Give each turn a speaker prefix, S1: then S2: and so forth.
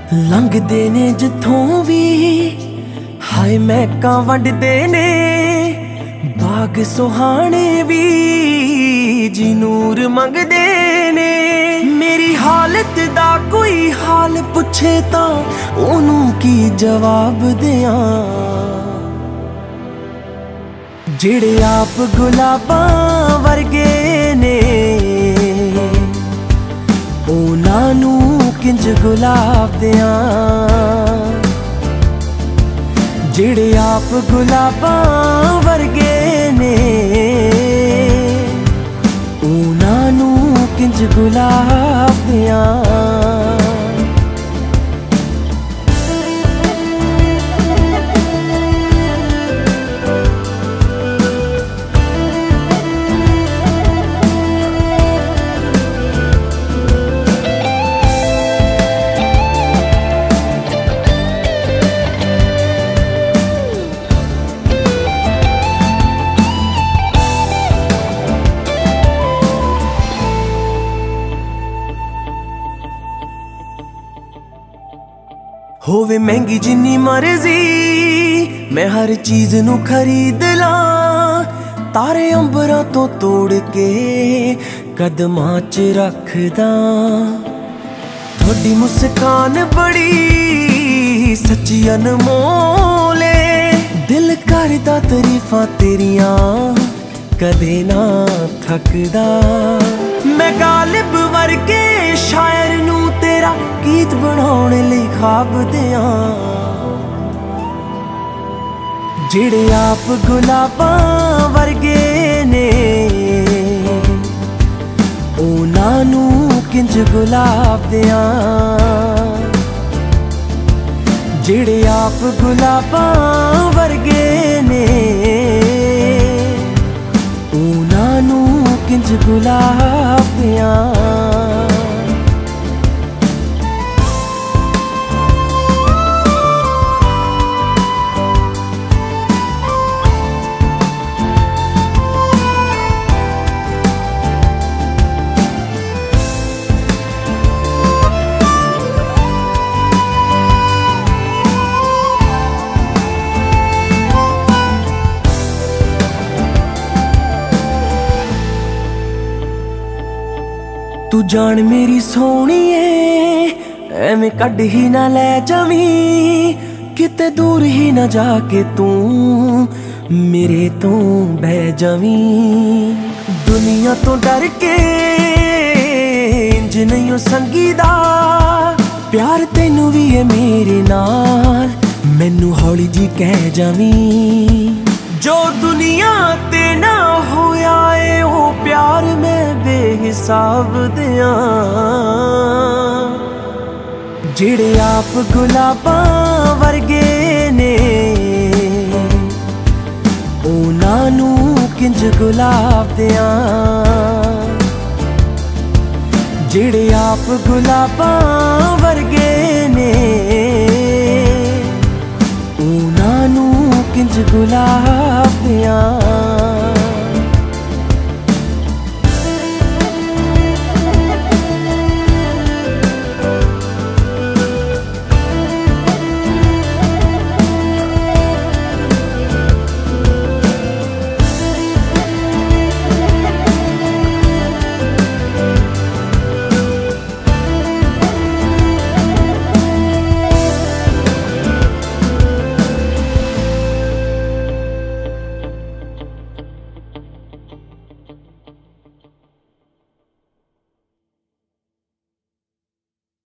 S1: लंघदे ने जिथों भी हाय महकां वंडदे ने बाग सुहाने भी जी नूर मंगदे ने। मेरी हालत दा कोई हाल पुछे तां ओनू की जवाब दियां, जेड़े आप गुलाबां वर्गे ने ओना नू किंज गुलाब दियां। जेड़े आप गुलाबां वर्गे ने ओना नू किंज गुलाब दियां। होवे महंगी जिन्नी मर्जी मैं हर चीज नू खरीद लां, तारे अंबरां तो तोड़ के कदमां च रखदा। थोड़ी मुस्कान बड़ी सच्ची अनमोल ऐ, दिल करदा तारीफां तेरियां कदे ना थकदा। मैं गालिब वर्गे शायर नू तेरा गीत बनाने लई ख्वाब दियां, जेड़े आप गुलाबां वर्गे ने ओना नू किंज गुलाब दियां। जेड़े आप गुलाबां वर्गे ने ओना नू किंज गुलाब दियां। तू जान मेरी सोहणीए एवें कड ही ना लै जावीं, किते दूर ही ना जाके तू मेरे तो बह जावीं। दुनिया तो डर के इंज नहीं संगीदा, प्यार तेनू भी है मेरे नाल मैनू हौली जी कह जावीं। जो दुनिया ते ना होया ए ओ प्यार मैं बेहिसाब दियां, जेड़े आप गुलाबां वर्गे ने ओना नू किंज गुलाब दियां। जेड़े आप गुलाबां वर्गे ने ओना नू किंज गुलाब